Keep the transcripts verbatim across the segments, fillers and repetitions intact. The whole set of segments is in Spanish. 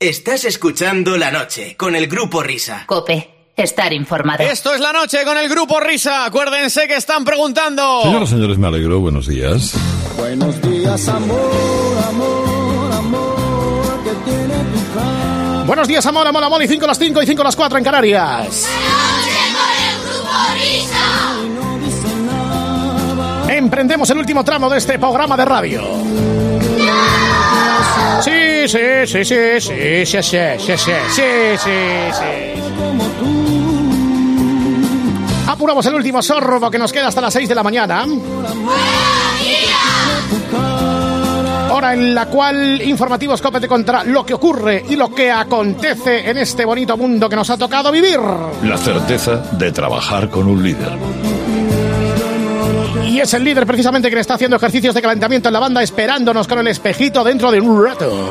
Estás escuchando La Noche con el Grupo Risa. COPE. Estar informado. Esto es La Noche con el Grupo Risa. Acuérdense que están preguntando. Señoras y señores, me alegro. Buenos días. Buenos días, amor, amor, amor, que tiene tu cara. Buenos días, amor, amor, amor. Y cinco a las cinco y cinco a las cuatro en Canarias. Emprendemos el último tramo de este programa de radio. Sí, sí, sí, sí, sí, sí, sí, sí, sí, sí, sí, sí. Apuramos el último sorbo que nos queda hasta las seis de la mañana. Hora en la cual informativos COPE te contará lo que ocurre y lo que acontece en este bonito mundo que nos ha tocado vivir. La certeza de trabajar con un líder. Y es el líder precisamente quien está haciendo ejercicios de calentamiento en la banda, esperándonos con el espejito dentro de un rato.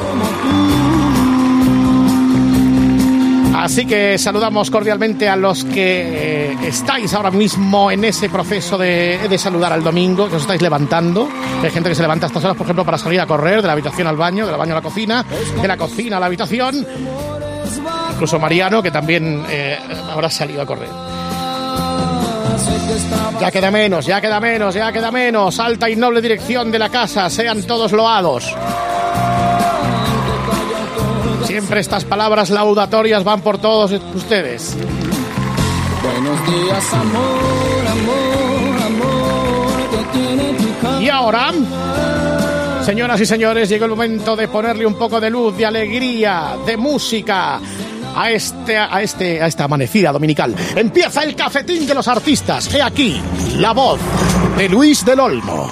Así que saludamos cordialmente a los que eh, estáis ahora mismo en ese proceso de, de saludar al domingo, que os estáis levantando. Hay gente que se levanta a estas horas, por ejemplo, para salir a correr de la habitación al baño, del baño a la cocina, de la cocina a la habitación. Incluso Mariano, que también eh, habrá salido a correr. Ya queda menos, ya queda menos, ya queda menos. Alta y noble dirección de la casa, sean todos loados. Siempre estas palabras laudatorias van por todos ustedes. Buenos días, amor, amor, amor, que tiene tu cara. Y ahora, señoras y señores, llegó el momento de ponerle un poco de luz, de alegría, de música a este, a este, a esta amanecida dominical. Empieza el cafetín de los artistas. He aquí la voz de Luis del Olmo.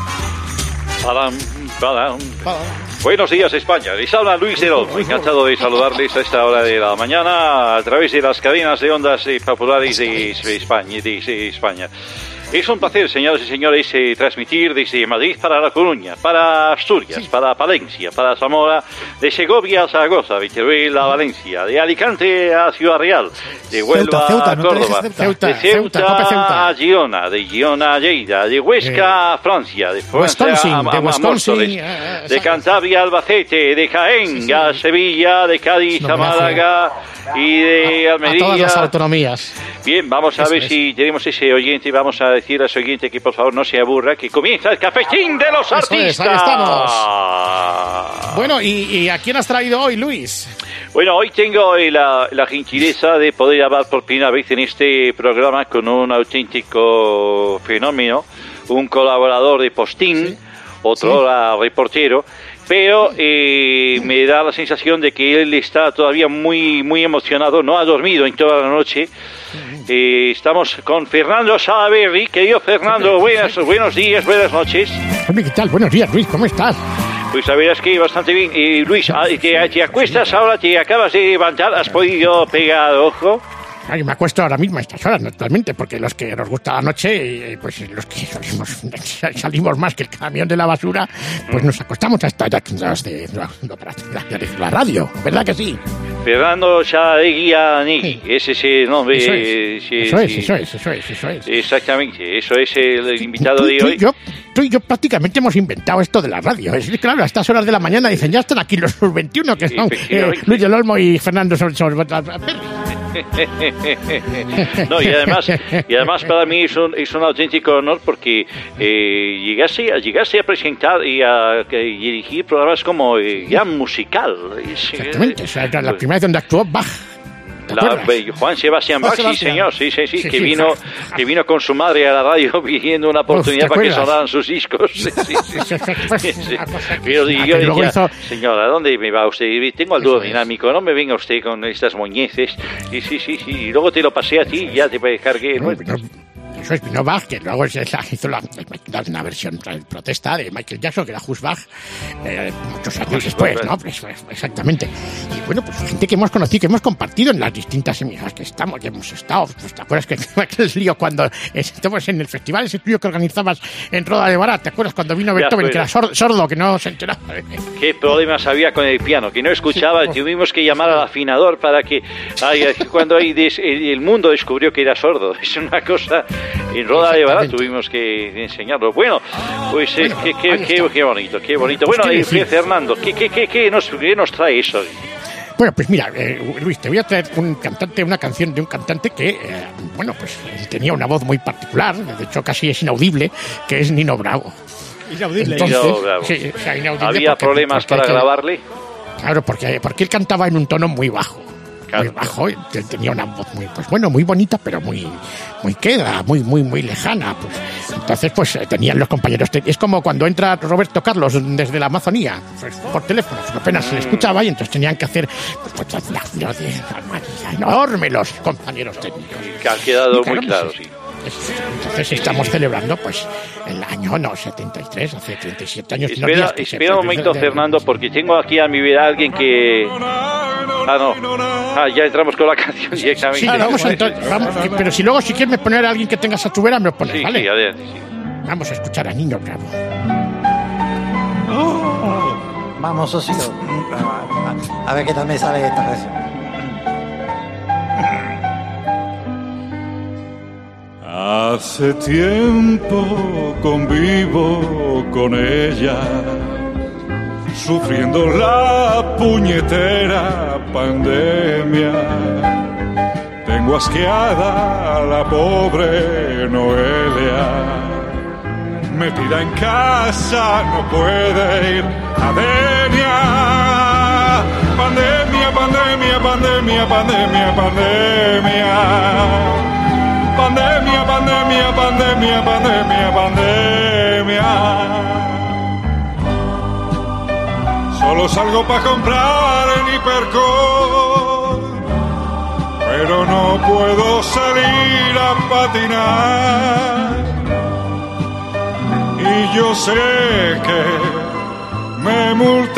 Padam, padam. Buenos días, España. Les habla Luis del Olmo. Encantado de saludarles a esta hora de la mañana a través de las cadenas de ondas populares de España. De España. Es un placer, señoras y señores, eh, transmitir desde Madrid para La Coruña, para Asturias, sí. para Palencia, para Zamora, de Segovia a Zaragoza, de Teruel a Valencia, de Alicante a Ciudad Real, de Huelva Ceuta, Ceuta, a no Córdoba, Ceuta, de Ceuta, Ceuta, Ceuta a Girona, de Girona a Lleida, de Huesca eh, a Francia, de Francia Wisconsin, a, a, de, a Wisconsin, Móstoles, eh, de Cantabria a Albacete, de Jaén sí, sí. a Sevilla, de Cádiz no, a Málaga y de a, Almería. A todas las autonomías. Bien, vamos a Eso ver es. si tenemos ese oyente y vamos a decir a ese oyente que por favor no se aburra, que comienza el cafetín de los Eso artistas. Es, ahí estamos. Bueno, ¿y, ¿y a quién has traído hoy, Luis? Bueno, hoy tengo la, la gentileza de poder hablar por primera vez en este programa con un auténtico fenómeno, un colaborador de Postín, ¿sí? otro sí. reportero, pero eh, me da la sensación de que él está todavía muy muy emocionado, no ha dormido en toda la noche. Eh, estamos con Fernando Salaverry. Querido Fernando, buenas, buenos días, buenas noches. ¿Qué tal? Buenos días, Luis, ¿cómo estás? Pues la verdad es que bastante bien. Eh, Luis, te, te acuestas ahora, te acabas de levantar, ¿has podido pegar ojo? Ay, me acuesto ahora mismo a estas horas, naturalmente, porque los que nos gusta la noche, pues los que salimos, salimos más que el camión de la basura, pues nos acostamos a estas horas de, de, de, de la radio, ¿verdad que sí? Fernando Salaverry, ese es el nombre. Eso es, sí, eso, es sí. eso es, eso es, eso es. Exactamente, eso es el invitado tú, de tú hoy. Y yo, tú y yo prácticamente hemos inventado esto de la radio. Es claro, a estas horas de la mañana dicen, ya están aquí los veintiuno, que son eh, Luis del Olmo y Fernando Salaverry. No, y además, y además para mí es un, es un auténtico honor porque eh, llegase, llegase a presentar y a, a dirigir programas como eh, ya musical. Exactamente, o sea, la primera vez donde actuó Bach. La, Juan Sebastián Bach, sí señor, sí, sí, sí, sí que sí, vino sí. que vino con su madre a la radio pidiendo una oportunidad Uf, para que sonaran sus discos. Sí, sí, sí. Sí. Pero y yo decía, hizo... señora, ¿dónde me va usted? Tengo el dúo dinámico, no me venga usted con estas moñeces. Sí, sí, sí, sí, y luego te lo pasé a ti y ya te descargué. No, no. Eso es Pino Bach, que luego es la, hizo la, una versión protesta de Michael Jackson, que era Just Bach, eh, muchos años pues, después, pues, ¿no? Pues, pues, exactamente. Y bueno, pues gente que hemos conocido, que hemos compartido en las distintas emisoras que estamos, que hemos estado. Pues, ¿te acuerdas que aquel lío cuando estamos en el festival, ese lío que organizabas en Roda de Bará? ¿Te acuerdas cuando vino Beethoven, que era sordo, sordo, que no se enteraba? ¿Qué problemas había con el piano? Que no escuchaba, sí, tuvimos que llamar al afinador para que... Ay, cuando hay des, el, el mundo descubrió que era sordo. Es una cosa... En Roda de Bará tuvimos que enseñarlo. Bueno, pues eh, bueno, qué, qué, qué, qué bonito, qué bonito. Bueno, eh, Fernando, ¿qué, qué, qué, qué, nos, ¿qué nos trae eso? Bueno, pues mira, eh, Luis, te voy a traer un cantante, una canción de un cantante que, eh, bueno, pues tenía una voz muy particular, de hecho casi es inaudible, que es Nino Bravo. Inaudible. Entonces, Nino Bravo. Sí, o sea, inaudible ¿Había porque, problemas porque, para porque, grabarle? Claro, porque, porque él cantaba en un tono muy bajo. Muy bajo, y tenía una voz muy, pues bueno, muy bonita, pero muy, muy queda, muy, muy, muy lejana. Pues entonces, pues tenían los compañeros. Es como cuando entra Roberto Carlos desde la Amazonía, pues, por teléfono, pues apenas se le escuchaba y entonces tenían que hacer, pues, pues, enorme los compañeros técnicos. Que ha quedado claro, muy claro, pues, sí. Entonces estamos celebrando, pues, el año, no, setenta y tres, hace treinta y siete años. Espera, días que espera se, un momento, de, Fernando, porque tengo aquí a mi vida a alguien que... Ah, no. Ah, ya entramos con la canción directamente. Sí, claro, vamos a entrar, vamos, pero si luego si quieres me poner a alguien que tenga a tu vera, me lo pones, Sí, ¿vale? sí, adelante, sí. Vamos a escuchar a Nino Bravo. Oh, vamos, socio. A, a ver qué tal me sale esta canción. Hace tiempo convivo con ella, sufriendo la puñetera pandemia. Tengo asqueada a la pobre Noelia, metida en casa, no puede ir a Denia. Pandemia, pandemia, pandemia, pandemia, pandemia. Pandemia, pandemia, pandemia, pandemia, pandemia. Solo salgo para comprar en Hipercor, pero no puedo salir a patinar. Y yo sé que me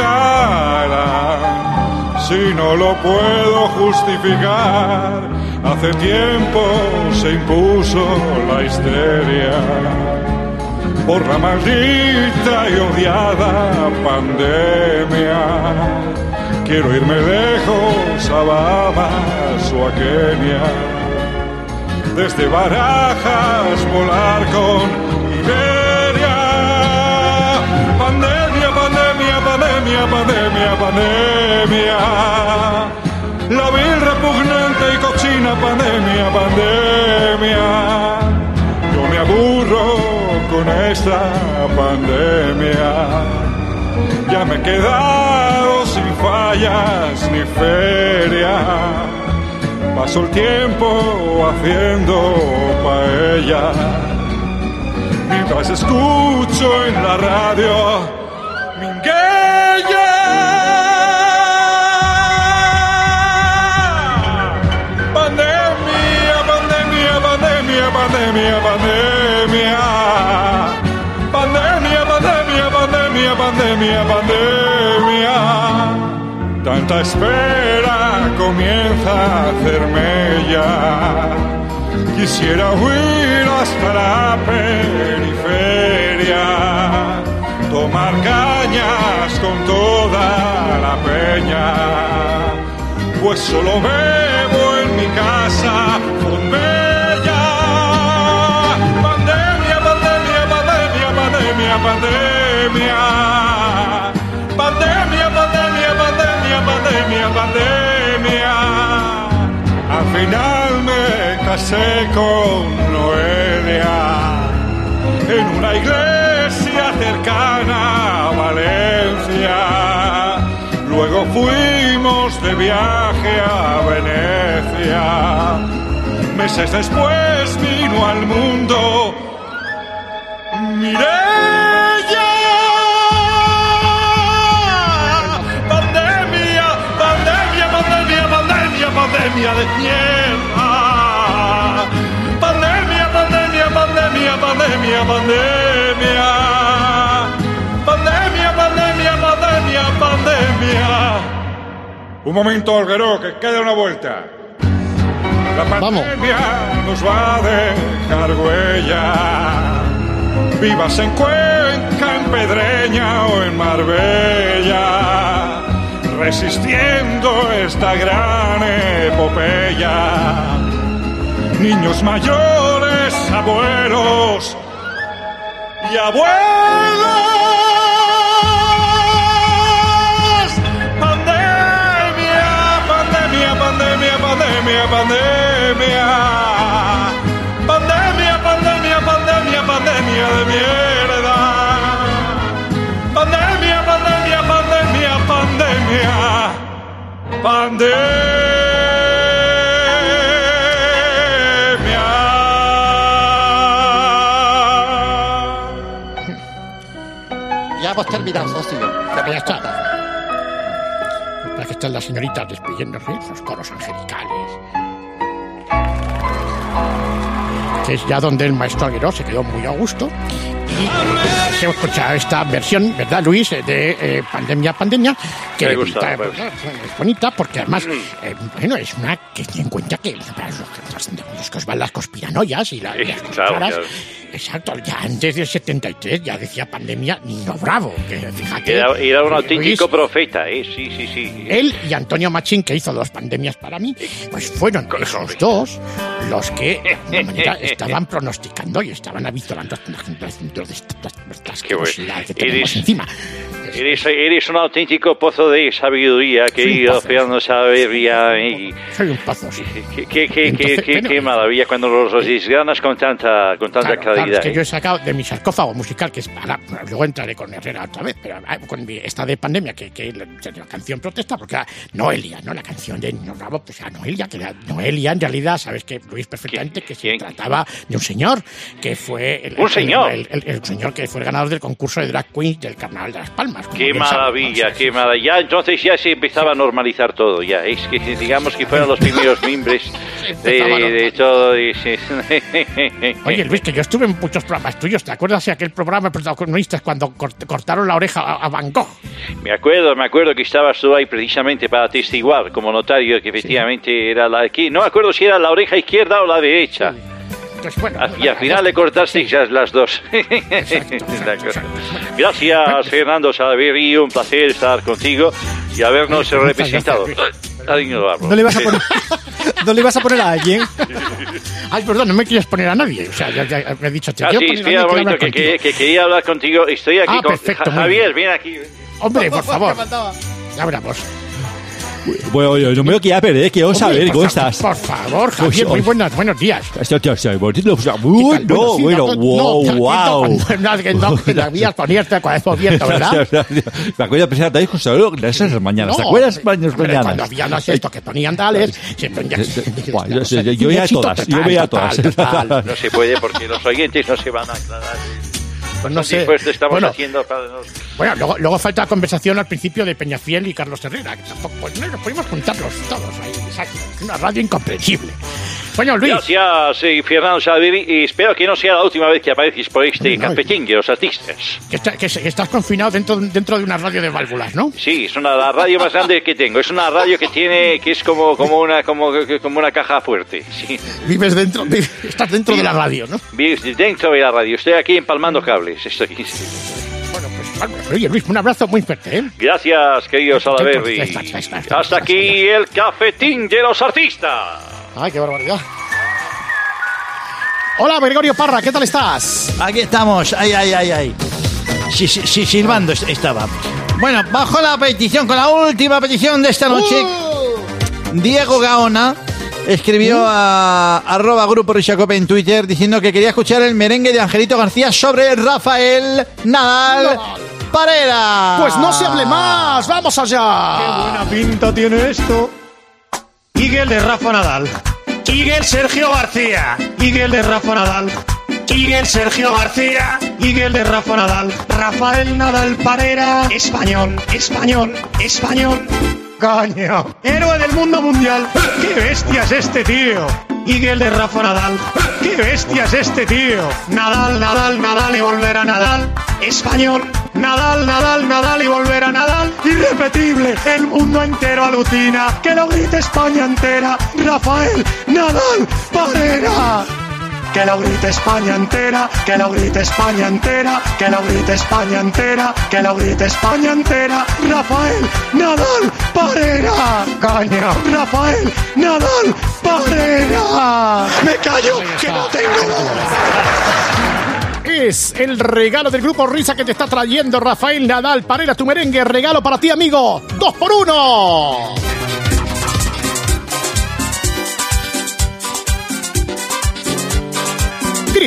multarán si no lo puedo justificar. Hace tiempo se impuso la histeria por la maldita y odiada pandemia. Quiero irme lejos a Bahamas o a Kenia, desde Barajas volar con Iberia. Pandemia, pandemia, pandemia, pandemia, pandemia. La vil repugnante y cochina pandemia, pandemia. Yo me aburro con esta pandemia. Ya me he quedado sin fallas ni feria. Paso el tiempo haciendo paella, mientras escucho en la radio Minguella. Pandemia, pandemia, pandemia, pandemia, pandemia, pandemia, pandemia. Tanta espera comienza a hacerme ya. Quisiera huir hasta la periferia, tomar cañas con toda la peña, pues solo bebo en mi casa con bella. Pandemia, pandemia, pandemia, pandemia, pandemia, pandemia, pandemia. Al final me casé con Noelia en una iglesia cercana a Valencia. Luego fuimos de viaje a Venecia. Meses después vino al mundo Mireia. Pandemia, pandemia, pandemia, pandemia, pandemia de mierda. Pandemia, pandemia, pandemia, pandemia, pandemia. Pandemia, pandemia, pandemia, pandemia. Un momento, Alguero, que queda una vuelta. La pandemia Vamos. nos va a dejar huella. Vivas en Cuenca, en Pedreña o en Marbella, resistiendo esta gran epopeya. Niños mayores, abuelos y abuelos. Pandemia, pandemia, pandemia. Pandemia, pandemia, pandemia, pandemia de mierda. Pandemia, pandemia, pandemia, pandemia. Pandemia. Ya hemos terminado, socio. Ya está. Aquí están las señoritas despidiéndose, los coros angelicales. Que es ya donde el maestro Aguirre se quedó muy a gusto. Y pues, hemos escuchado esta versión, ¿verdad, Luis? De eh, Pandemia, Pandemia. Que me gusta, está, pues. Es bonita porque además, eh, bueno, es una que tiene en cuenta que para los, los, los que os van las conspiranoias y, la, sí, y las cosas claro, raras. claro. Exacto, ya antes del setenta y tres ya decía Pandemia Niño Bravo. Que, fíjate, Era, era un auténtico Luis, profeta, ¿eh? Sí, sí, sí. Él y Antonio Machín, que hizo dos pandemias para mí, pues fueron esos dos los que de alguna manera estaban pronosticando y estaban avisorando estas curiosidades que tenemos Eres- encima. Eres, eres un auténtico pozo de sabiduría, querido Fernando Saberia. Y Soy un pozo, sí. qué, qué, qué, Entonces, qué, qué, bueno, qué maravilla cuando los, los desgranas con tanta, con tanta Claro, claro, claridad. es que ¿eh? yo he sacado de mi sarcófago musical, que es para. Luego entraré con Herrera otra vez, pero ah, con mi- esta de Pandemia, que, que la, la canción protesta, porque era Noelia, ¿no? La canción de Niño Bravo, pues era Noelia, que era Noelia, en realidad, sabes que Luis perfectamente, que se ¿Quién? trataba de un señor que fue. El, ¿Un el- señor? El, el- el señor que fue el ganador del concurso de Drag Queens del Carnaval de las Palmas. como Qué bien sabes, maravilla, ¿no? qué maravilla. Ya, entonces ya se empezaba a normalizar todo, ya. Es que digamos que fueron los primeros miembros de, de, de todo. Y, sí. Oye, Luis, que yo estuve en muchos programas tuyos. ¿Te acuerdas de aquel programa de protagonistas cuando cort- cortaron la oreja a, a Van Gogh? Me acuerdo, me acuerdo que estabas tú ahí precisamente para atestiguar como notario que efectivamente era la aquí. No me acuerdo si era la oreja izquierda o la derecha. Entonces, bueno, Ah, Y al final le cortaste ya las dos. Gracias, Fernando Saberio. Un placer estar contigo y habernos Muchas representado. gracias, Adiós, Barro. ¿No le ibas a poner, ¿no le ibas a, poner a alguien? Ay, perdón, no me quieres poner a nadie. O sea, ya, ya me he dicho, te Ah, quiero sí, poner a espera un alguien, quiero momento, hablar que, contigo. que, que quería hablar contigo. Estoy aquí Ah, con perfecto, Ja- muy Javier, bien. ven aquí. Hombre, por favor. ¿Qué faltaba? Ya veremos. Bueno, yo no me lo quería perder, quiero Hombre, saber por cómo fa- estás. Por favor, Javier, Uy, muy uy. buenas, buenos días. Esto te hace bonito, ¿Qué muy tal? no, sí, bueno, no, wow, no, wow. No, que no, que debías ponerte con eso abierto, ¿verdad? Me acuerdo de pensar también con solo esas mañanas. ¿Te No, acuerdas mañanas hombre, mañanas? Cuando había no sé, esto que ponían tales, siempre ya- Buah, yo sé, yo veía Éxito todas, yo total, veía total, todas. total. No se puede porque los oyentes no se van a aclarar. Pues no sé. Después estamos Bueno, haciendo para nos- bueno, luego, luego falta la conversación al principio de Peñafiel y Carlos Herrera, que tampoco, pues no nos podemos juntarlos todos ahí, exacto. Una radio incomprensible. Bueno, Luis. Gracias, sí, Fernando Saveri, y espero que no sea la última vez que apareces por este No, no, cafetín de los artistas. Que, está- que se- que estás confinado dentro, dentro de una radio de válvulas, ¿no? Sí, es una la radio más grande que tengo. Es una radio que tiene, que es como, como una, como, como una caja fuerte. Sí. Vives dentro, vives- estás dentro de la radio, ¿no? Vives dentro de la radio. Estoy aquí empalmando cables. Estoy. Bueno, pues, bueno, oye, Luis, un abrazo muy fuerte, ¿eh? Gracias, querido Salaberry. Está, está, está, está, Hasta aquí el cafetín de los artistas. Ay, qué barbaridad. Hola, Gregorio Parra, ¿qué tal estás? Aquí estamos, ay, ay, ay, ay. Sí, sí, sí, silbando est- estaba. Bueno, bajo la petición, con la última petición de esta noche, Diego Gaona escribió a arroba Grupo Rishacope en Twitter diciendo que quería escuchar el merengue de Angelito García sobre Rafael Nadal Parera. Pues no se hable más, vamos allá. Qué buena pinta tiene esto. Miguel de Rafa Nadal. Miguel Sergio García. Miguel de Rafa Nadal. Miguel Sergio García. Miguel de Rafa Nadal. Rafael Nadal Parera. Español, español, español. Coño. Héroe del mundo mundial. ¡Qué bestia es este tío! Miguel de Rafa Nadal. ¡Qué bestia es este tío! Nadal, Nadal, Nadal y volver a Nadal. Español. Nadal, Nadal, Nadal y volver a Nadal. Irrepetible. El mundo entero alucina. Que lo grite España entera. Rafael Nadal Parera. Que lo grite España entera, que lo grite España entera, que lo grite España entera, que lo grite España entera. Rafael Nadal Parera. Coño. Rafael Nadal Parera. Me callo, que no tengo voz. Es el regalo del Grupo Risa que te está trayendo Rafael Nadal Parera, tu merengue. Regalo para ti, amigo. ¡Dos por uno!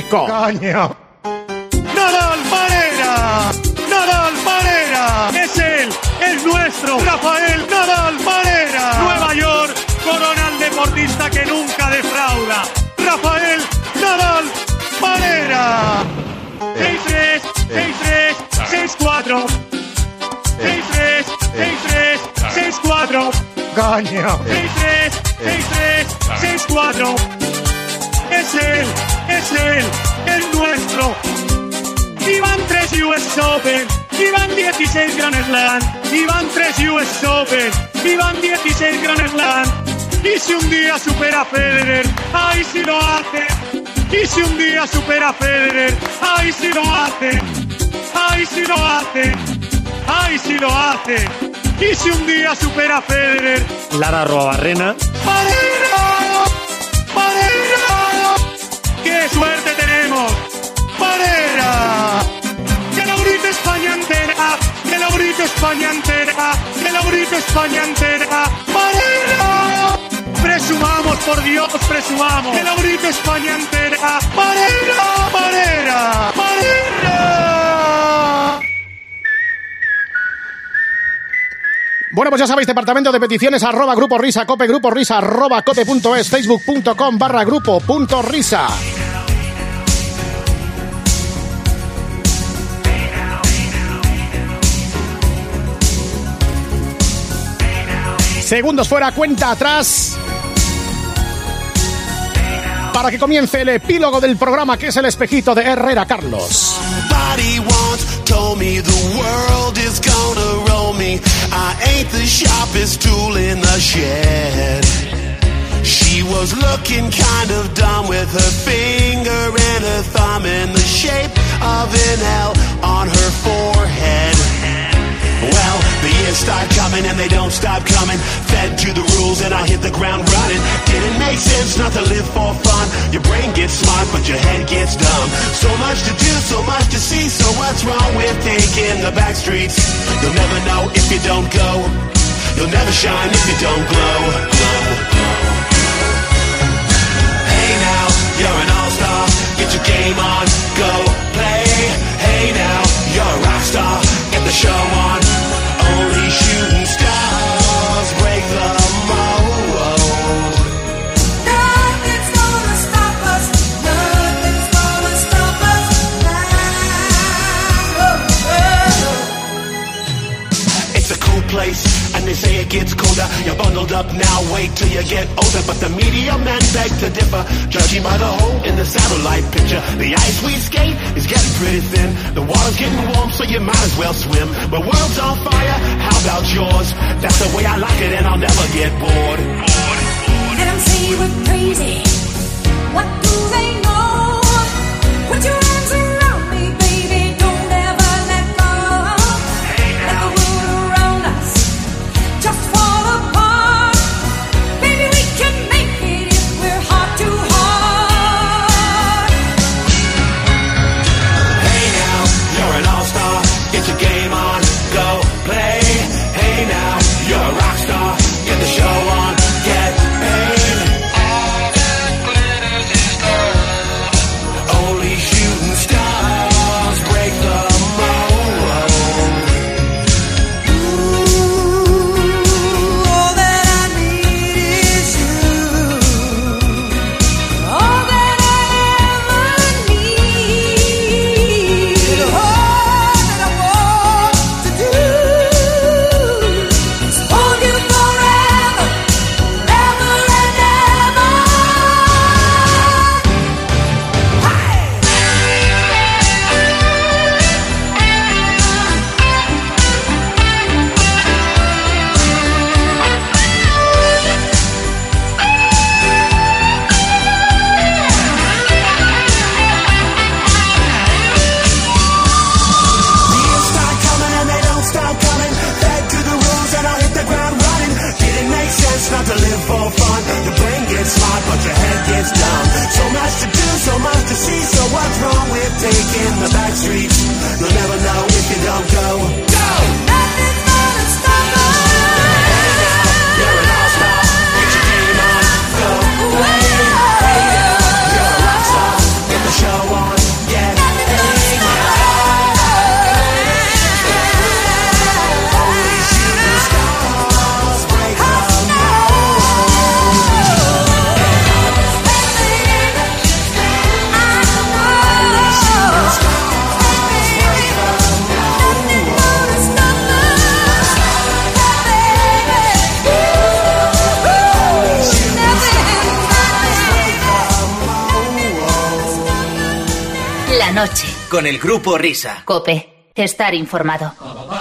México. Coño. Nadal Manera. Nadal Manera. Es él. Es nuestro. Rafael Nadal Manera. Nueva York. Corona al deportista que nunca defrauda. Rafael Nadal Manera. seis tres, seis tres, seis cuatro. seis tres, seis tres, seis cuatro. Coño. seis tres, seis tres, seis cuatro. Es él, es él, es nuestro. Iban tres U S Open, iban dieciséis Grand Slam, iban tres U S Open, iban dieciséis Grand Slam. Y si un día supera a Federer, ay si lo hace. Y si un día supera a Federer, ay si lo hace. Ay si lo hace. Ay si lo hace. Y si un día supera a Federer. Lara Arruabarrena. ¡Manera! ¡Manera! ¡Qué suerte tenemos! ¡Manera! ¡Que lo grite España entera! ¡Que lo grite España entera! ¡Que lo grite España entera! ¡Manera! Presumamos, por Dios, presumamos. ¡Que lo grite España entera! ¡Manera! ¡Manera! ¡Manera! Bueno, pues ya sabéis, departamento de peticiones arroba grupo risa cope, grupo risa arroba cope punto es, facebook punto com barra grupo punto risa. Segundos fuera, cuenta atrás, para que comience el epílogo del programa, que es el espejito de Herrera Carlos. Somebody once told me the world is gonna roll me. I ain't the sharpest tool in the shed. She was looking kind of dumb with her finger and her thumb in the shape of an L on her forehead. Well, the years start coming and they don't stop coming. Fed to the rules and I hit the ground running. Didn't make sense not to live for fun. Your brain gets smart but your head gets dumb. So much to do, so much to see. So what's wrong with taking the back streets? You'll never know if you don't go. You'll never shine if you don't glow. Glow, glow. Hey now, you're an all-star. Get your game on, go play. Hey now, you're a rock star. Get the show on. Only shooting stars break the mold. Nothing's gonna stop us. Nothing's gonna stop us now. It's a cool place, and they say it gets colder. You're bundled up now, wait till you get older. But the media men beg to differ, judging by the hole in the satellite picture. The ice we skate is getting pretty thin. The water's getting warm, so you might as well swim. The world's on fire, how about yours? That's the way I like it, and I'll never get bored. Bored, bored. Let them say we're crazy. What do they know? Put your arms around me, baby. Don't ever let go. Let the world around us just fall apart. Baby, we can make it if we're heart to heart. Hey now, you're an all-star. Get your game on, go play. Hey now, you're a rock star. Get the show on, get paid. All that glitters is gold. Only shooting stars break the mold. Ooh, all that I need is you. All that I ever need. All that I want to do is hold you forever, ever and ever. The years start coming and they don't stop coming. Fed to the rules and I hit the ground running. Didn't make sense not to live for fun. Your brain gets smart but your head gets dumb. So much to do, so much to see. So what's wrong with taking the back streets? You'll never know if you don't go. Go! Nothing's gonna stop us. You're an all-star. Get your game on, go play. Hey now, you're a rock star. Get the show on. noche. Con el Grupo Risa. Cope, estar informado.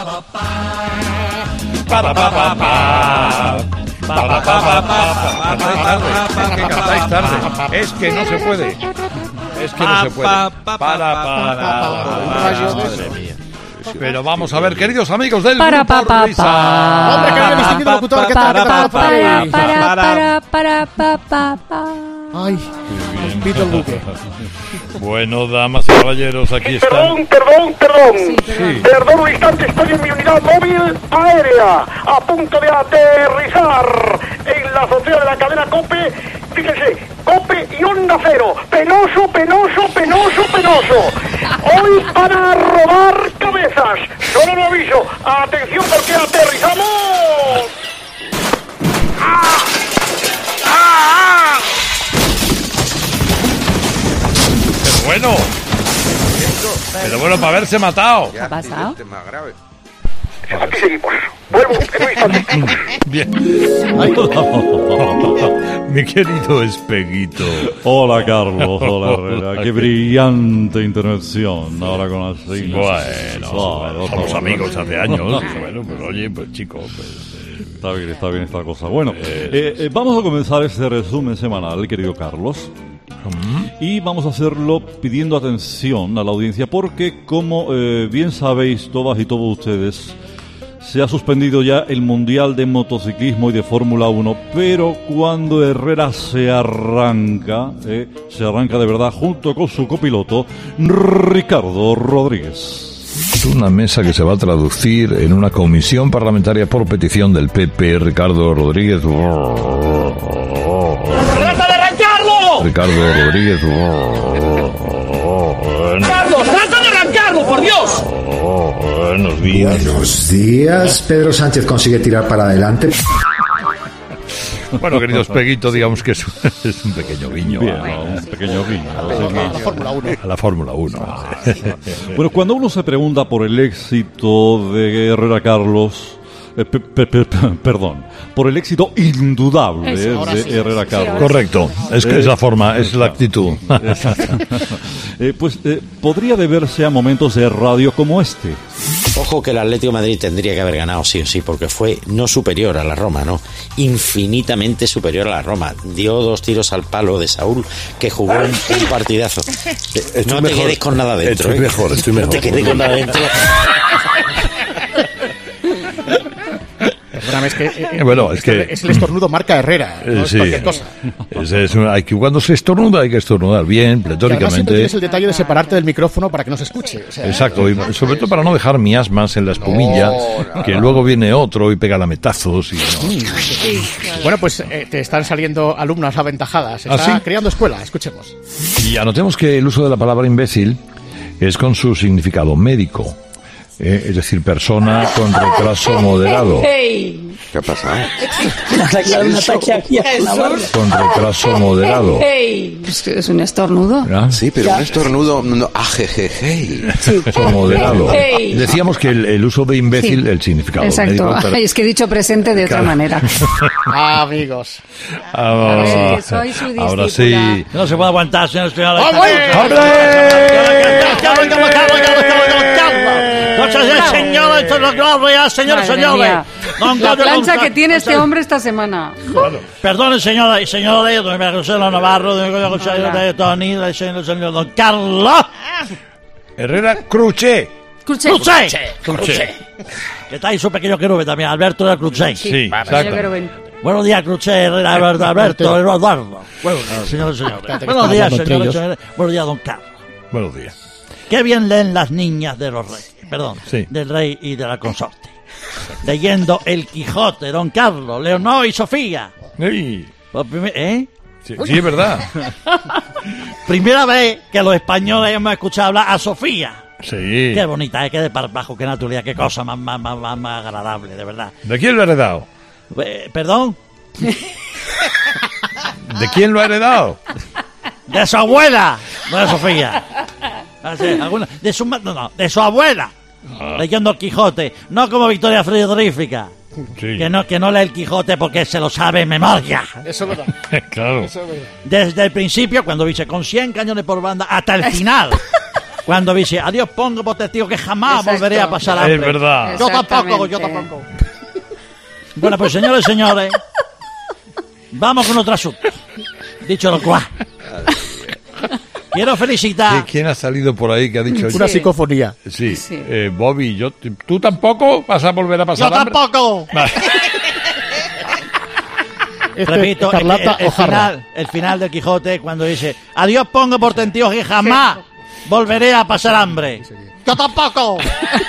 Pa, pa, pa, pa, pa. Pa, pa, pa, pa, pa. Cantáis tarde, es que cantáis tarde. Es que no se puede. Es que no se puede. Para, para, madre mía. Pero vamos a ver, queridos amigos del Para, Grupo pa, pa, Risa. pa. Hombre, querido distinguido locutor, ¿qué tal? ¿Qué tal? Para, para, para, para, para, para, para. Ay, Pito el Duque. Bueno, damas y caballeros, aquí están. Perdón, perdón, perdón. Sí. Perdón un instante, estoy en mi unidad móvil aérea, a punto de aterrizar en la azotea de la cadena COPE. Fíjese, COPE y Onda Cero. Penoso, penoso, penoso, penoso. Hoy para robar cabezas. Solo lo aviso. Atención porque aterrizamos. ¡Ah! ¡Ah! Pero bueno. Pero bueno, para haberse matado. ¿Qué ha pasado? Aquí seguimos. Vuelvo en un instante. Bien. Mi querido Espeguito. Hola, Carlos. Hola, Herrera. Qué brillante intervención. Ahora con las siglas. Bueno, Claro, somos claro. amigos hace años. Bueno, pues oye, pues chico, pues... Está bien, está bien esta cosa. Bueno, eh, eh, vamos a comenzar este resumen semanal, querido Carlos. Y vamos a hacerlo pidiendo atención a la audiencia porque, como eh, bien sabéis todas y todos ustedes, se ha suspendido ya el Mundial de Motociclismo y de Fórmula uno, pero cuando Herrera se arranca, eh, se arranca de verdad junto con su copiloto, Ricardo Rodríguez. Es una mesa que se va a traducir en una comisión parlamentaria por petición del P P, Ricardo Rodríguez. ¡Trata de arrancarlo! Ricardo Rodríguez. ¡Ricardo, trata de arrancarlo, por Dios! Buenos días. Buenos días. Pedro Sánchez consigue tirar para adelante. Bueno, querido Espeguito, digamos que es un, es un pequeño guiño. Bien, a, un pequeño guiño. A la Fórmula uno. a la Fórmula uno. Bueno, cuando uno se pregunta por el éxito de Herrera Carlos, eh, pe- pe- pe- perdón, por el éxito indudable Eso, eh, ahora de sí. Herrera Sí, Carlos. ahora Correcto, es que es la forma, es la actitud. Eh, pues eh, podría deberse a momentos de radio como este. Ojo que el Atlético de Madrid tendría que haber ganado sí o sí, porque fue no superior a la Roma, no, infinitamente superior a la Roma. Dio dos tiros al palo de Saúl, que jugó un, un partidazo. Eh, No te mejor. quedes con nada dentro. Estoy ¿eh? mejor, estoy No mejor. te quedes con nada dentro. Perdóname, es que, eh, eh, Bueno, es que- es el estornudo marca Herrera, no Eh, es sí. cualquier cosa. Es, es una- hay que, cuando se estornuda hay que estornudar bien, Y además siempre pletóricamente. tienes el detalle de separarte del micrófono para que no se escuche. O sea, Exacto, y sobre todo para no dejar miasmas en la espumilla, que luego viene otro y pega lametazos. Y no. Bueno, pues eh, te están saliendo alumnas aventajadas. Está ¿Ah, sí? creando escuela, escuchemos. Y anotemos que el uso de la palabra imbécil es con su significado médico, eh, es decir, persona con retraso moderado. Hey. ¿Qué ha pasado? Un ataque aquí a Navarro. Con retraso moderado. Hey. Es que es un estornudo. ¿Ah? Sí, pero un estornudo... No, ajejeje. Retraso moderado. Hey. Decíamos que el, el uso de imbécil, Sí. el significado Exacto. médico. pero- Ay, es que he dicho presente de otra Claro. manera. Ah, amigos. Ah, Eh, soy su ahora discípula. sí. No se puede aguantar, señor. señor Señora, esto es lo que hablo ya, señores, Madre señores. mía. Don La Antonio plancha González- que tiene este hombre esta semana. Perdone, señora y señores, don José Navarro, don José de Tony, el señor, señor don Carlos. Herrera Cruche. Cruche. Cruce. Cruche. Que está ahí su pequeño querube también, Alberto de Cruce. Sí, Yo exacto. quiero ver. Buenos días, Cruce, Herrera, Alberto, Alberto, Eduardo. Buenos días, señores y señores. Espérate que Buenos están días, hablando entre señores y ellos. señores. Buenos días, don Carlos. Buenos días. Qué bien leen las niñas de los reyes, perdón, Sí. del rey y de la consorte. Leyendo El Quijote, don Carlos, Leonor y Sofía. Sí, Por primer- ¿Eh? sí, sí, es verdad. Primera vez que los españoles hemos escuchado hablar a Sofía. Sí. Qué bonita, ¿eh? Qué de bajo, qué naturalidad, qué cosa más, más, más, más, más agradable, de verdad. ¿De quién lo ha heredado? Eh, ¿Perdón? ¿De quién lo ha heredado? De su abuela, no de Sofía. Ah, sí, alguna- de su ma- no, no, de su abuela. Leyendo el Quijote, no como Victoria Frigorífica. Sí. Que no, que no lee el Quijote porque se lo sabe en memoria. Eso es verdad. Claro. Eso es verdad. Desde el principio, cuando dice con cien cañones por banda, hasta el final. Cuando dice, adiós pongo por testigo que jamás Exacto. volveré a pasar hambre. Es verdad. Yo tampoco, yo tampoco. Bueno, pues señores y señores, vamos con otro asunto. Dicho lo cual, quiero felicitar... ¿Qui- ¿Quién ha salido por ahí que ha dicho? Una psicofonía. Sí, Sí. Eh, Bobby, yo, ¿tú tampoco vas a volver a pasar ¡Yo hambre? tampoco! Vale. Este, Repito, el, Escarlata el- el O'Hara. final, el final del Quijote, cuando dice, adiós pongo por testigo que jamás volveré a pasar hambre. ¡Yo tampoco!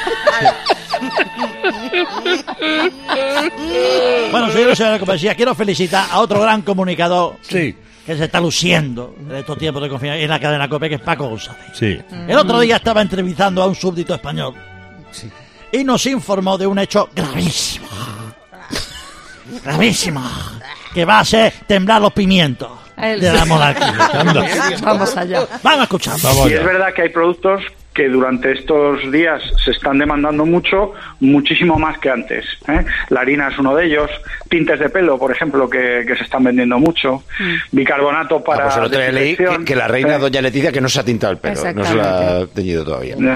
Bueno, señores y señores, como decía, quiero felicitar a otro gran comunicador Sí, que se está luciendo en estos tiempos de confinamiento en la cadena COPE, que es Paco González. sí. El otro día estaba entrevistando a un súbdito español y nos informó de un hecho gravísimo, gravísimo, que va a hacer temblar los pimientos El- de la monarquía. Anda. Vamos allá. Vamos a escuchar. Vamos Y es allá. verdad que hay productos que durante estos días se están demandando mucho, muchísimo más que antes, ¿eh? La harina es uno de ellos, tintes de pelo, por ejemplo, que, que se están vendiendo mucho, bicarbonato para... Ah, pues el otro día leí que, desinfección. que la reina Eh, Doña Leticia que no se ha tintado el pelo, no se lo ha teñido todavía. ya.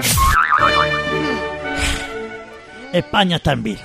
España está en vilo.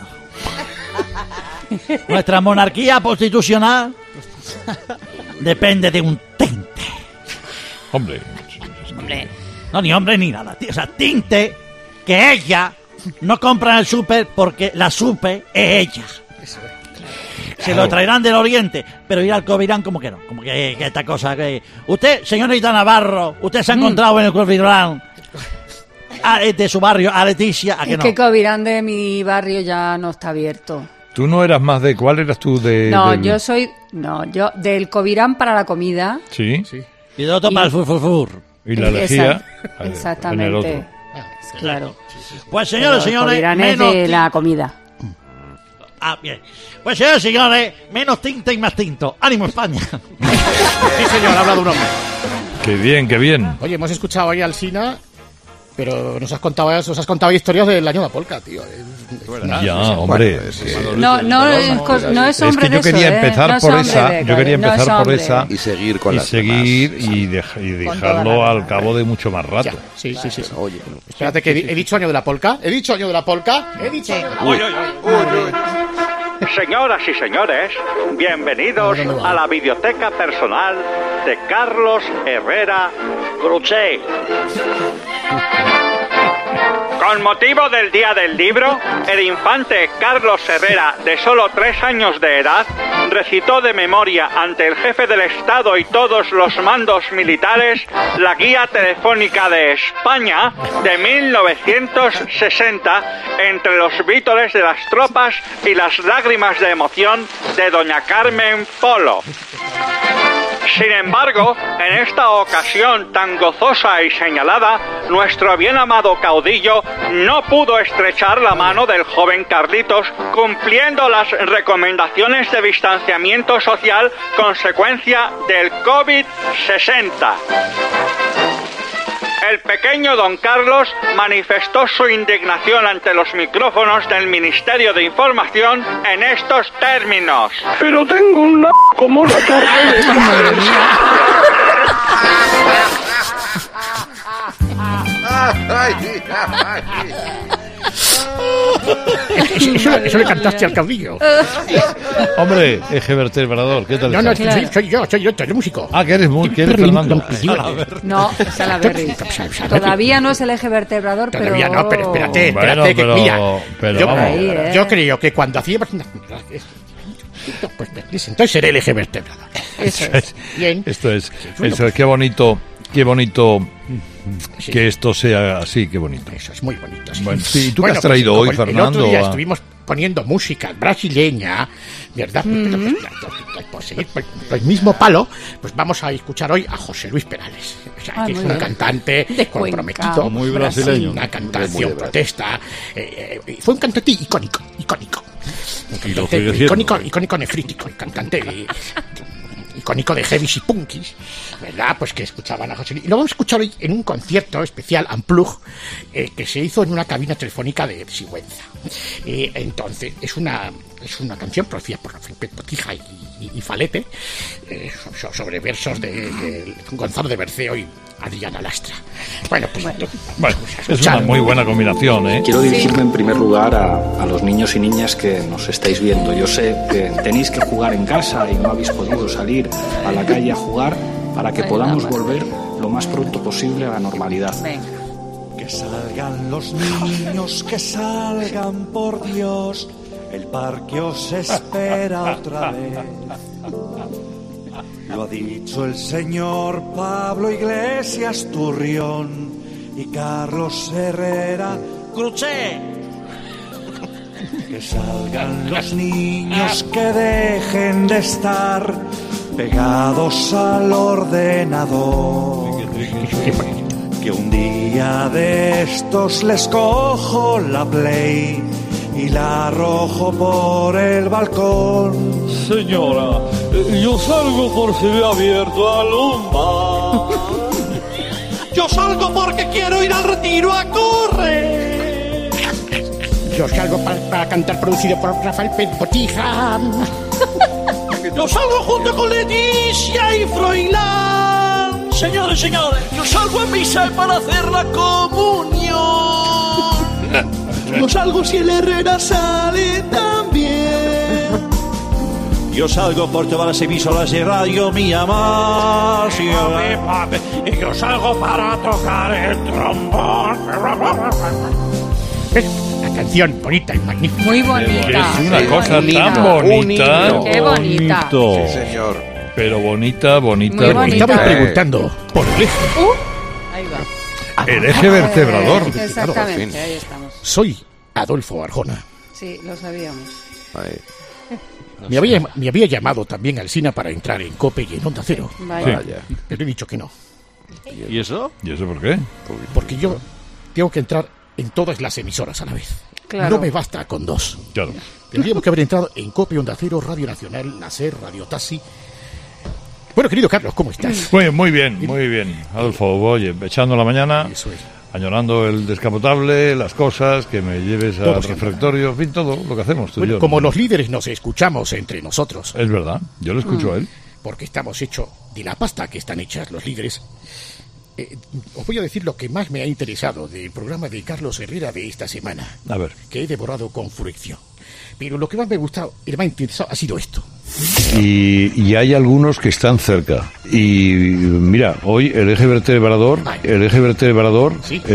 Nuestra monarquía constitucional depende de un tinte. Hombre, No, ni hombre ni nada. tío. O sea, tinte que ella no compra en el súper porque la súper es ella. Se lo traerán del oriente, pero ir al Covirán como que no. Como que, que esta cosa que... Usted, señorita Navarro, usted se ha encontrado en el Covirán a- de su barrio, a Leticia, ¿a que Es no? que Covirán de mi barrio ya no está abierto. tú no eras más de... ¿Cuál eras tú de...? No, del- yo soy... No, yo del Covirán para la comida. Sí. Y de otro Y- para el furfurfur. Y la Esa- lejía en Exactamente. el otro. Claro. Pues señores, Pero el señores, Covirán es menos... de tin- la comida. Ah, bien. Pues señores, señores, menos tinte y más tinto. ¡Ánimo, España! Sí, señor, ha hablado un hombre. Qué bien, qué bien. Oye, hemos escuchado ahí al Sina, pero nos has contado, nos has contado historias del año de la polca, tío. Ya, hombre. No, no es, cos- no es Es hombre que yo de quería eso, ¿eh? empezar No es por hombre esa, de- yo quería no es empezar por hombre. esa Y seguir con y las seguir demás. y, deja- y toda dejarlo la al verdad. cabo de mucho más rato. Ya, sí, sí, sí. sí. Oye, Espérate, que he dicho año de la polca. He dicho año de la polca. He dicho año de la Uy, polca. Señoras y señores, bienvenidos a la biblioteca personal de Carlos Herrera Crucé. Con motivo del Día del Libro, el infante Carlos Herrera, de solo tres años de edad, recitó de memoria ante el jefe del Estado y todos los mandos militares la Guía Telefónica de España de mil novecientos sesenta entre los vítores de las tropas y las lágrimas de emoción de doña Carmen Polo. Sin embargo, en esta ocasión tan gozosa y señalada, nuestro bien amado caudillo no pudo estrechar la mano del joven Carlitos, cumpliendo las recomendaciones de distanciamiento social consecuencia del COVID sesenta. El pequeño don Carlos manifestó su indignación ante los micrófonos del Ministerio de Información en estos términos. Pero tengo un la como la torre de Eso, eso- eso le cantaste al caudillo. Hombre, eje vertebrador, ¿qué tal? No, no, estás? soy, soy yo, soy yo, soy yo músico. Ah, que eres, muy, que eres Fernando. No, es a la Berry. Todavía no es el eje vertebrador, pero... Todavía no, pero espérate, Bueno, espérate, que pero- mira. pero yo, vamos. Ahí, ¿eh? yo creo que cuando hacíamos... Pues entonces seré el eje vertebrador. Eso Esto es. es, Bien. esto es, eso es, qué bonito, qué bonito que esto sea así, qué bonito. Eso es muy bonito. Sí. Bueno, sí, ¿y tú qué Bueno, has traído pues, hoy, como Fernando? El otro día Ah. estuvimos poniendo música brasileña, ¿verdad? Pues, pues, por seguir por el mismo palo, pues vamos a escuchar hoy a José Luis Perales. O sea, Ah, que es muy un bien. cantante De comprometido. Cuenca. Muy brasileño. Una cantación protesta. Eh, eh, fue un cantante icónico, icónico. Un Y lo cantante sigue siendo. icónico, icónico nefrítico, un cantante eh, icónico de heavies y punkis, ¿verdad? Pues que escuchaban a José Luis. Y lo vamos a escuchar hoy en un concierto especial, Unplug, eh, que se hizo en una cabina telefónica de Sigüenza. Eh, entonces, es una, es una canción producida por Felipe Potija y y, y Falete, eh, so- sobre versos de, de Gonzalo de Berceo y Adriana Lastra. Bueno, pues... Bueno, es una muy buena combinación, ¿eh? Quiero dirigirme en primer lugar a, a los niños y niñas que nos estáis viendo. Yo sé que tenéis que jugar en casa y no habéis podido salir a la calle a jugar para que podamos volver lo más pronto posible a la normalidad. Que salgan los niños, que salgan, por Dios. El parque os espera otra vez. Lo ha dicho el señor Pablo Iglesias Turrión y Carlos Herrera Cruché. Que salgan los niños, que dejen de estar pegados al ordenador. Que un día de estos les cojo la Play y la arrojo por el balcón. Señora, yo salgo por si me ha abierto algún bar. Yo salgo porque quiero ir al retiro a correr. Yo salgo para, para cantar, producido por Rafael Pérez Botija. Yo salgo junto con Leticia y Froilán. Señores, señores, yo salgo a misa para hacer la comunión. Yo salgo si el Herrera sale también. Yo salgo por todas las emisoras de radio mía más. Y yo salgo para tocar el trombón. La canción bonita y magnífica. Muy bonita. Es una Qué cosa bonita. tan bonita. Qué bonita. Bonito. Sí, señor. Pero bonita, bonita, Muy bonita. Estaba Eh. preguntando por el eje. Uh, ahí va. El eje vertebrador. Eh, exactamente, ahí estamos. Soy Adolfo Arjona. Sí, lo sabíamos. Ay, Me había, me había llamado también al Sina para entrar en COPE y en Onda Cero. Vaya. vaya. Pero he dicho que no. ¿Y eso? ¿Y eso por qué? Porque yo tengo que entrar en todas las emisoras a la vez. Claro. No me basta con dos. Claro. Tendríamos que haber entrado en COPE, Onda Cero, Radio Nacional, la SER, Radio Taxi. Bueno, querido Carlos, ¿cómo estás? Muy, muy bien, muy bien. Adolfo, oye, echando la mañana, Eso es. añorando el descapotable, las cosas, que me lleves Todo al siempre. refectorio, en fin, todo lo que hacemos tú y Bueno, yo. como los líderes nos escuchamos entre nosotros, Es verdad, yo lo escucho Mm. a él. porque estamos hechos de la pasta que están hechas los líderes, eh, os voy a decir lo que más me ha interesado del programa de Carlos Herrera de esta semana, A ver. que he devorado con fruición. Pero lo que más me ha gustado y más interesado ha sido esto. Y, y hay algunos que están cerca. Y mira, hoy el eje vertebrador, el eje vertebrador,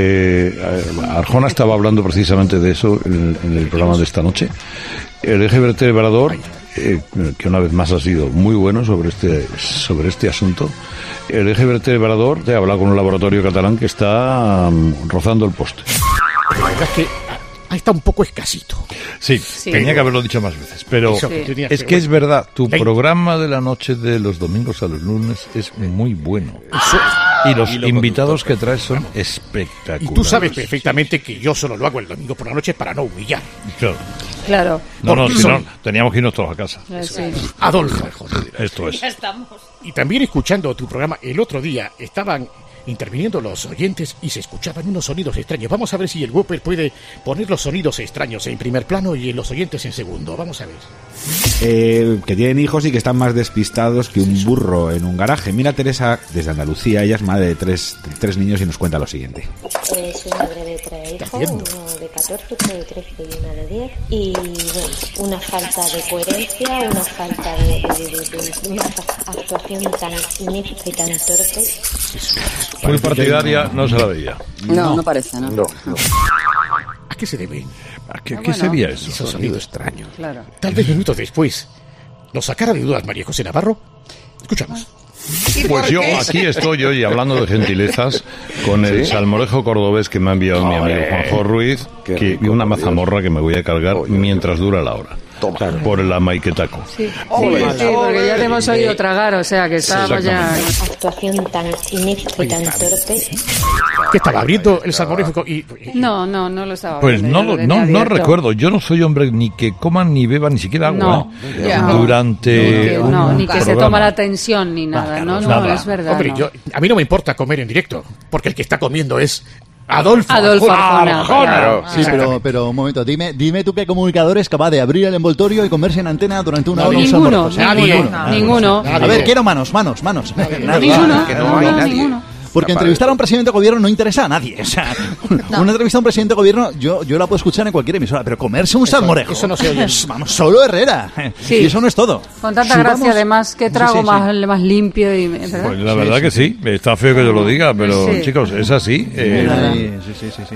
eh, Arjona estaba hablando precisamente de eso en, en el programa de esta noche. El eje vertebrador, eh, que una vez más ha sido muy bueno sobre este sobre este asunto. El eje vertebrador te habla con un laboratorio catalán que está um, rozando el poste. La verdad es que ha, ha estado un poco escasito. Sí, Sí. tenía que haberlo dicho más veces, pero Eso, que tú tenías es que- que es verdad, tu Veinte. programa de la noche de los domingos a los lunes es muy bueno. Eso es. Y los Y lo invitados que traes son espectaculares. Y tú sabes perfectamente que yo solo lo hago el domingo por la noche para no humillar. Claro. Claro. No, no, Porque si son- no, teníamos que irnos todos a casa. Eh, sí. Adolfo Arjona. Esto es. Ya estamos. Y también escuchando tu programa el otro día estaban interviniendo los oyentes y se escuchaban unos sonidos extraños. Vamos a ver si el Whopper puede poner los sonidos extraños en primer plano y en los oyentes en segundo. Vamos a ver. Eh, que tienen hijos y que están más despistados que un burro en un garaje. Mira Teresa desde Andalucía, ella es madre de tres, de tres niños y nos cuenta lo siguiente. Eh, soy madre de tres hijos, uno de catorce, otro de trece y una de diez. Y bueno, una falta de coherencia, una falta de, de, de- de- de una actuación tan inéfita y tan torpe. Muy partidaria, no se la veía. No, no parece, ¿no? No, ¿A qué se debe? ¿A qué, Ah, qué bueno. sería eso? Esos sonidos extraños. Claro. Tal vez minutos después nos sacara de dudas María José Navarro. Escuchamos. Pues yo aquí estoy hoy hablando de gentilezas con el ¿Sí? salmorejo cordobés que me ha enviado mi amigo Juanjo Ruiz, Qué que, rico, y una por Dios. mazamorra que me voy a cargar Oye. mientras dura la hora. Toma. Por el amaiquetaco. Sí, sí, Ole. sí, porque ya te hemos oído tragar, o sea que estábamos ya... Actuación tan inéfita y tan torpe. Que estaba abriendo el salmorejo y... No, no, no lo estaba Pues viendo, no, yo lo lo- tenía no, no abierto. recuerdo. Yo no soy hombre ni que coma ni beba ni siquiera agua. No, ¿eh? ya. Durante No, no, un ni que se programa. toma la tensión ni nada, no, no, nada. es verdad. Hombre, no. yo, a mí no me importa comer en directo, porque el que está comiendo es Adolfo, Adolfo Arjona. Arjona. Claro. Sí, pero, pero un momento, dime, dime tú qué comunicador es capaz de abrir el envoltorio y comerse en antena durante una hora un Ninguno, salmorejo. ninguno, Nadie. ninguno. A ver, quiero manos, manos, manos. Nadie. Ninguno, Que no hay ninguno, nadie. ninguno. Porque entrevistar a un presidente de gobierno no interesa a nadie. O sea, una entrevista a un presidente de gobierno yo, yo la puedo escuchar en cualquier emisora, pero comerse un Eso- salmorejo. eso no se oye. Vamos, solo Herrera. Sí. Y eso no es todo. Con tanta Subamos- gracia, además, que trago Sí, sí, sí. Más, más limpio y... ¿verdad? Pues la verdad que sí, está feo que yo lo diga, pero Sí. chicos, es así. eh, Ay, sí, sí, sí, sí.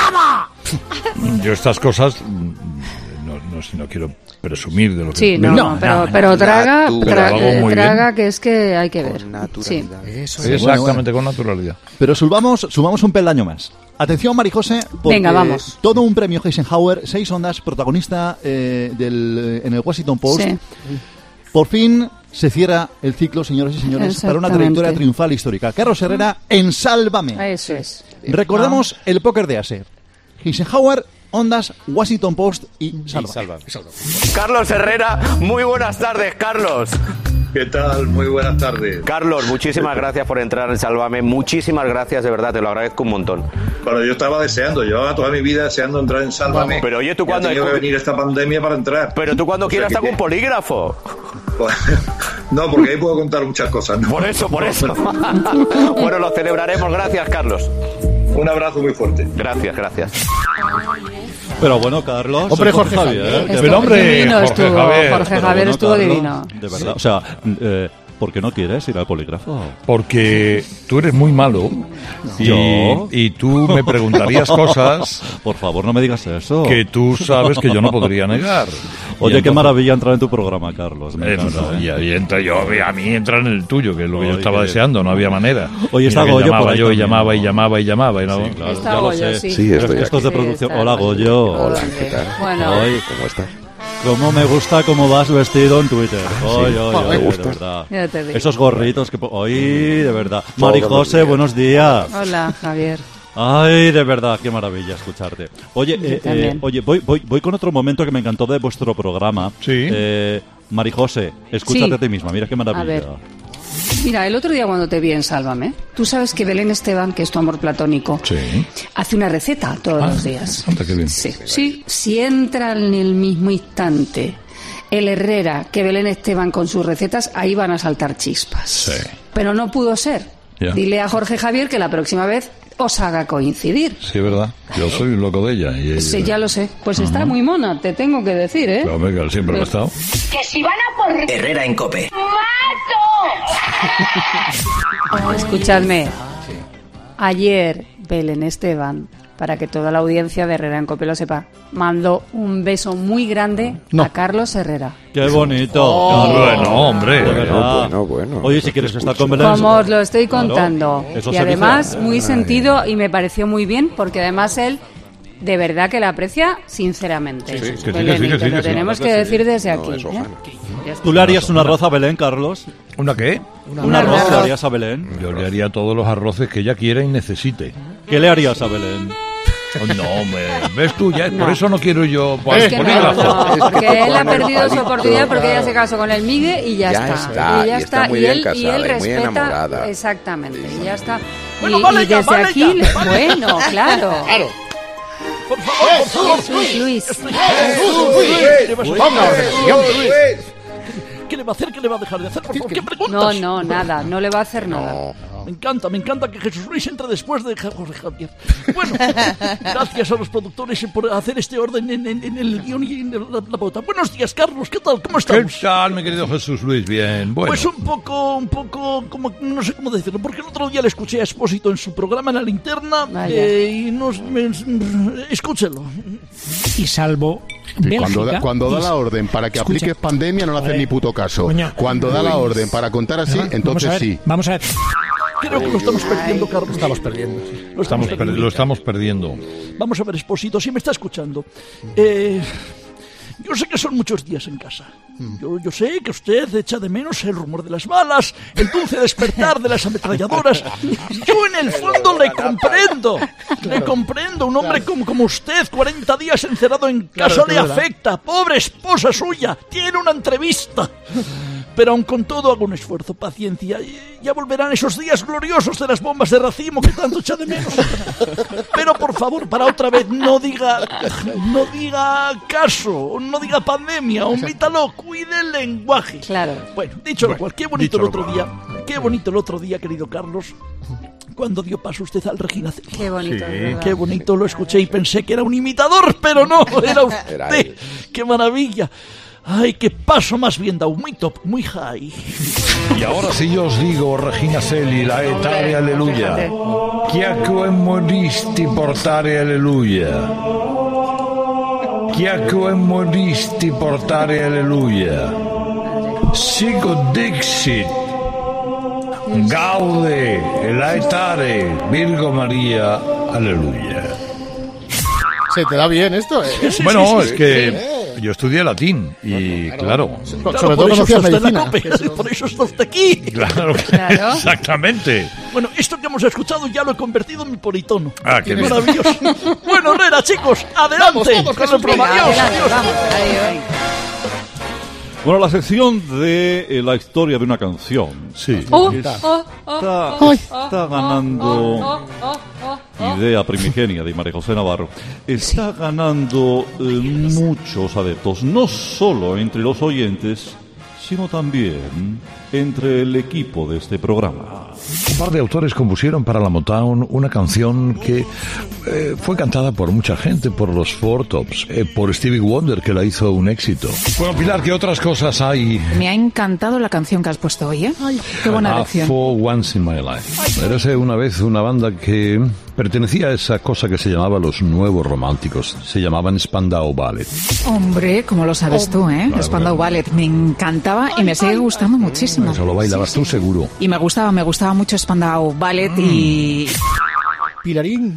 yo, yo estas cosas mm, no, no, no quiero presumir de lo que... Sí, no, no, pero, pero traga, Pero tra- lo hago muy traga que es que hay que ver. Sí. Eso bien. Exactamente, con naturalidad. Pero subamos, subamos un peldaño más. Atención, Marijose, porque Venga, vamos. todo un premio Eisenhower, seis ondas, protagonista eh, del, en el Washington Post. Sí. Por fin se cierra el ciclo, señoras y señores, para una Exactamente. trayectoria triunfal histórica. Carlos Herrera en Sálvame. Eso es. Recordemos el póker de Acer. Eisenhower, ondas, Washington Post y Sálvame. Carlos Herrera, muy buenas tardes, Carlos. ¿Qué tal? Muy buenas tardes. Carlos, muchísimas gracias por entrar en Sálvame. Muchísimas gracias, de verdad, te lo agradezco un montón. Bueno, yo estaba deseando, llevaba toda mi vida deseando entrar en Sálvame. Pero oye, tú Y ha cuando... tenido que venir esta pandemia para entrar. Pero tú cuando O sea, quieras que- te hago un polígrafo. No, porque ahí puedo contar muchas cosas. ¿no? Por eso, por eso. Bueno, lo celebraremos. Gracias, Carlos. Un abrazo muy fuerte. Gracias, gracias. Pero bueno, Carlos. Hombre, soy Jorge Javier. Estuvo Pero hombre, divino, Jorge estuvo, Javier. Jorge Pero Javier bueno, estuvo Carlos, divino. De verdad. O sea, eh, ¿por qué no quieres ir al polígrafo? Porque tú eres muy malo y, ¿Yo? y tú me preguntarías cosas... Por favor, no me digas eso. Que tú sabes que yo no podría negar. Oye, Y qué entonces- maravilla entrar en tu programa, Carlos. Me Eh, encanta, no, ¿eh? y ahí entra yo, a mí entra en el tuyo, que es lo que yo Ay, estaba qué- deseando, no había manera. Oye, está Mira que Goyo por llamaba ahí yo y también, llamaba y ¿no? llamaba y llamaba y no. Sí, claro, Está ya lo Goyo, sé. sí. Sí, estoy Esto es de aquí. producción. Sí, está Hola, Goyo. Hola, ¿qué tal? Bueno. Ay, ¿Cómo estás? cómo me gusta cómo vas vestido en Twitter. Oye, oye, Me oye, gusta. de verdad. Ya te digo. Esos gorritos que... po- Oye, de verdad. Todos Mari los José, días. buenos días. Hola, Javier. Ay, de verdad, qué maravilla escucharte. Oye, Yo eh, también. eh, oye, voy, voy, voy con otro momento que me encantó de vuestro programa. Sí. Eh, Mari José, escúchate Sí. a ti misma, mira qué maravilla. A ver. Mira, el otro día cuando te vi en Sálvame, tú sabes que Belén Esteban, que es tu amor platónico, Sí. hace una receta todos Ah, los días. anda, qué bien. Sí. Sí, si entra en el mismo instante el Herrera que Belén Esteban con sus recetas, ahí van a saltar chispas. Sí. Pero no pudo ser. Ya. Dile a Jorge Javier que la próxima vez os haga coincidir. Sí, es verdad. Yo soy un loco de ella. Y ella Sí, ya lo sé. Pues está muy mona, te tengo que decir, ¿eh? Pero, hombre, que él siempre lo ha estado. Que si van a por... Herrera en Cope. ¡Mato! Escuchadme. Ayer Belén Esteban, para que toda la audiencia de Herrera en Cope lo sepa, mandó un beso muy grande No. a Carlos Herrera. Qué bonito. Oh. Carlos. Bueno, hombre. De Bueno, verdad. bueno, bueno. Oye, si quieres estar con Belén. Como os lo estoy Claro, contando. eso Y se además, dice. muy Ay. sentido y me pareció muy bien, porque además él de verdad que la aprecia sinceramente. Sí, sí, que sí, que Belén, sí, y que te sí, lo que sí, tenemos la que verdad que decir sí. desde No, aquí. eso, ¿eh? Jano. Ya está. ¿Tú le harías un arroz a Belén, Carlos? ¿Una qué? ¿Un arroz le harías a Belén? Yo le haría todos los arroces que ella quiera y necesite. ¿Qué le harías a Belén? Oh, no, me, ves tú, ya, No. por eso no quiero yo... Es que no, polígrafo. no, porque Es que él ha tocó en el perdido su palito, oportunidad porque ella claro. se casó con el Migue y ya, Ya está. está, y ya y está muy y bien él, y casada él y muy respeta enamorada. exactamente, y ya está. Bueno, y, vale y ya, desde vale aquí, ya, le- vale. bueno, claro. Claro. Por favor, por favor. Luis, Luis. ¿Qué le va a hacer? ¿Qué le va a dejar de hacer? Por favor, ¿qué preguntas? No, no, nada, no le va a hacer nada. Me encanta, me encanta que Jesús Luis entre después de Jorge Javier. Bueno, gracias a los productores por hacer este orden en, en- en el guión y en la, la pauta. Buenos días, Carlos, ¿qué tal? ¿Cómo ¿Qué estamos? tal, mi querido Jesús Luis? Bien, bueno. Pues un poco, un poco, como, no sé cómo decirlo, porque el otro día le escuché a Expósito en su programa en La Linterna Vaya. eh, y no, me, escúchelo. Y salvo Y Bélgica, cuando da, cuando da y- la orden para que Escucha. apliques pandemia no le haces Joder. ni puto caso. Coño. Cuando da la orden para contar así, Vamos a entonces ver, sí. Vamos a ver. Creo que lo estamos perdiendo, Carlos. Lo estamos perdiendo. Lo Estamos estamos per- perdiendo. lo estamos perdiendo. Vamos a ver, Expósito, si me está escuchando. Eh, yo sé que son muchos días en casa. Yo, yo sé que usted echa de menos el rumor de las balas, el dulce despertar de las ametralladoras. Yo en el fondo le comprendo. Le comprendo. Un hombre como, como usted, cuarenta días encerrado en Claro, casa, es le verdad. afecta. Pobre esposa suya. Tiene una entrevista. Pero aun con todo hago un esfuerzo, paciencia. Ya volverán esos días gloriosos de las bombas de racimo que tanto echa de menos. Pero por favor, para otra vez, no diga, no diga caso, no diga pandemia, omítalo, cuide el lenguaje. Claro. Bueno, dicho lo Bueno, cual, qué bonito dicho el lo otro día, qué bonito el otro día, querido Carlos, cuando dio paso usted al Regina Celi. Qué bonito, Sí. es verdad. Qué bonito, lo escuché y pensé que era un imitador, pero no, era usted. Era él. ¡Qué maravilla! ¡Ay, qué paso más bien dado! Muy top, muy high. Y ahora si yo os digo, Regina Celi, la etare aleluya. Chiacque moristi portare alleluia. Chiacque moristi portare alleluia. Sigo Dixit. Gaude, laetare, Virgo María, aleluya. ¿Se te da bien esto? eh? Bueno, es que Sí. yo estudié latín y claro, Claro, Sobre por todo eso conocías está en la medicina. COPE, por eso está usted aquí. claro, que- Claro. exactamente. Bueno, esto que hemos escuchado ya lo he convertido en mi politono. Ah, qué bien. Maravilloso. Bueno, Herrera, chicos, adelante Vamos, vamos, con que el programa. es un Adiós, Adelante, adiós. vamos, adiós. Bueno, la sección de eh, la historia de una canción. Sí. Oh, Está, oh, oh, está- oh, está oh, ganando oh, oh, oh, oh. idea primigenia de María José Navarro. Está ganando eh, muchos adeptos, no solo entre los oyentes, sino también entre el equipo de este programa. Un par de autores compusieron para la Motown una canción que eh, fue cantada por mucha gente, por los Four Tops, eh, por Stevie Wonder, que la hizo un éxito. Bueno, Pilar, ¿qué otras cosas hay? Me ha encantado la canción que has puesto hoy, ¿eh? Qué buena Ah, elección. For Once in My Life. Érase una vez una banda que pertenecía a esa cosa que se llamaba los Nuevos Románticos. Se llamaban Spandau Ballet. Hombre, como lo sabes tú, ¿eh? Claro, Spandau Ballet me encantaba y me sigue gustando muchísimo. Eso lo bailabas tú seguro. Y me gustaba, me gustaba mucho Spandau Ballet y... Pilarín.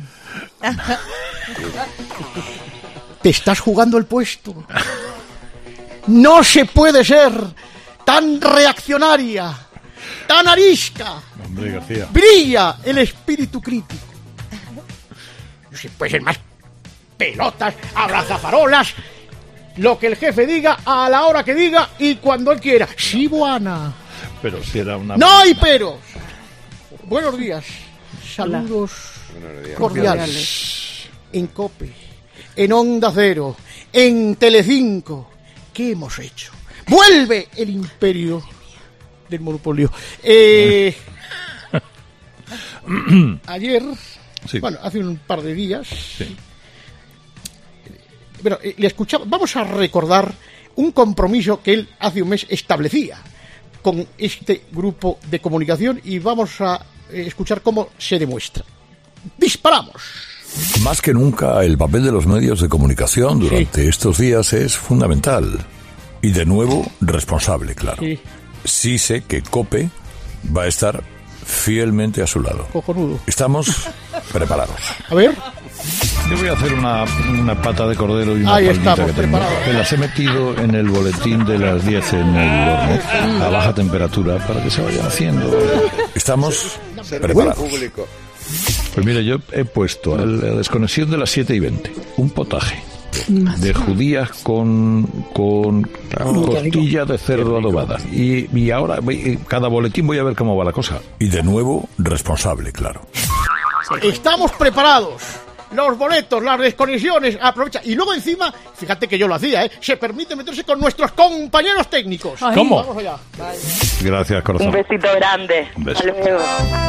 Te estás jugando el puesto. No se puede ser tan reaccionaria, tan arisca. Hombre, García. Brilla el espíritu crítico. No se puede ser más pelotas, abrazafarolas, lo que el jefe diga, a la hora que diga y cuando él quiera. Sí, buena. Pero si era una... No hay peros. Buenos días. Saludos cordiales. En COPE, en Onda Cero, en Telecinco. ¿Qué hemos hecho? Vuelve el imperio del monopolio. Eh, ayer, Sí. bueno, hace un par de días, Sí. bueno, eh, le escuchaba, vamos a recordar un compromiso que él hace un mes establecía con este grupo de comunicación y vamos a eh, escuchar cómo se demuestra. Disparamos. Más que nunca, el papel de los medios de comunicación durante estos días es fundamental. Y de nuevo, responsable, claro. Sí, Sí sé que COPE va a estar fielmente a su lado. cojonudo. Estamos preparados. A ver. Yo voy a hacer una, una pata de cordero y una Ahí faldita estamos, que tengo. preparados. Que las he metido en el boletín de las diez en el horno a baja temperatura para que se vayan haciendo. Estamos preparados. Público. Pues mira, yo he puesto a la desconexión de las siete y veinte un potaje de judías con, con costilla de cerdo adobada. Y, y ahora, voy- cada boletín voy a ver cómo va la cosa. Y de nuevo, responsable, claro. Estamos preparados. Los boletos, las desconexiones, aprovecha. Y luego encima, fíjate que yo lo hacía, ¿eh? Se permite meterse con nuestros compañeros técnicos. Ay. ¿Cómo? Vamos allá. Gracias, corazón. Un besito grande. Un beso. Hasta luego.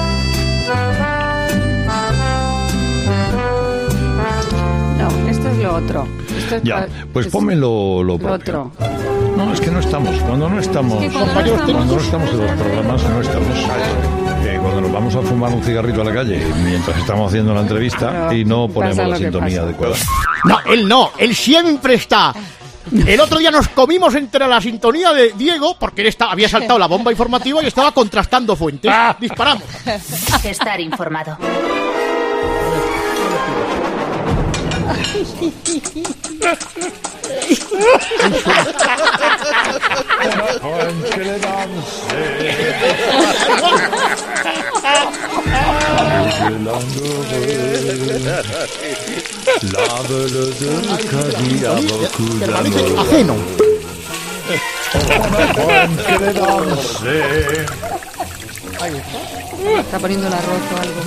No, esto es lo otro. Esto es Ya, pa- pues es ponme lo, lo lo propio. otro. No, es que no estamos. Cuando no estamos, Es que cuando no estamos- cuando no estamos en los programas, no estamos. Eh, cuando nos vamos a fumar un cigarrito a la calle mientras estamos haciendo la entrevista Claro, y no ponemos pasa la lo que sintonía pasa. adecuada. No, él no, él siempre está. El otro día nos comimos entre la sintonía de Diego, porque él estaba, había saltado la bomba informativa y estaba contrastando fuentes. Disparamos. Estar informado. Permanece ajeno. Está poniendo el arroz o algo.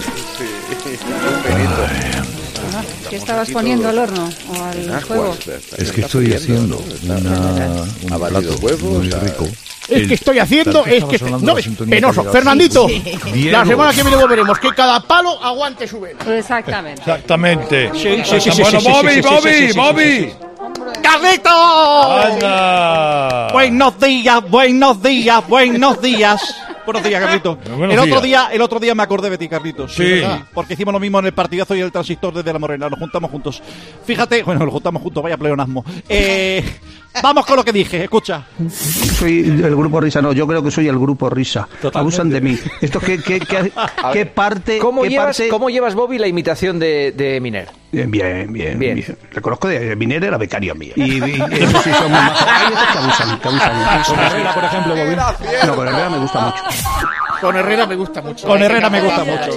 Ah, ¿qué estabas poniendo al horno o al fuego? Es que estoy haciendo una, un plato muy rico. Es que estoy haciendo, es que estoy, no, penoso. Fernandito, Sí. la semana que viene volveremos, que cada palo aguante su vela. Exactamente. Exactamente. Sí, sí, sí, sí, Bueno, sí, sí, Bobby, sí, sí, Bobby, sí, sí, sí, Bobby. sí, sí. ¡Carlitos! ¡Anda! Buenos días, buenos días, buenos días. Buenos días, Carlitos. Buenos El otro días. día, el otro día me acordé de ti, Carlitos. Sí. ¿Verdad? Porque hicimos lo mismo en el partidazo y el transistor desde la Morena. Nos juntamos juntos. Fíjate, bueno, nos juntamos juntos, vaya pleonasmo. Eh, vamos con lo que dije, escucha. Soy el grupo Risa, no, yo creo que soy el grupo Risa. Totalmente. Abusan de mí. Esto qué, qué, qué, qué parte. ¿Cómo qué llevas, parte- ¿Cómo llevas, Bobby, la imitación de, de Miner? Bien, bien, bien. Bien. bien. Reconozco de Miner era becario mío. Y, y, y eso sí son muy majos. Hay otros que abusan, que abusan. Con Herrera, por ejemplo, Bobby. No, con Herrera me gusta mucho. Con Herrera me gusta mucho. Con Herrera me gusta mucho.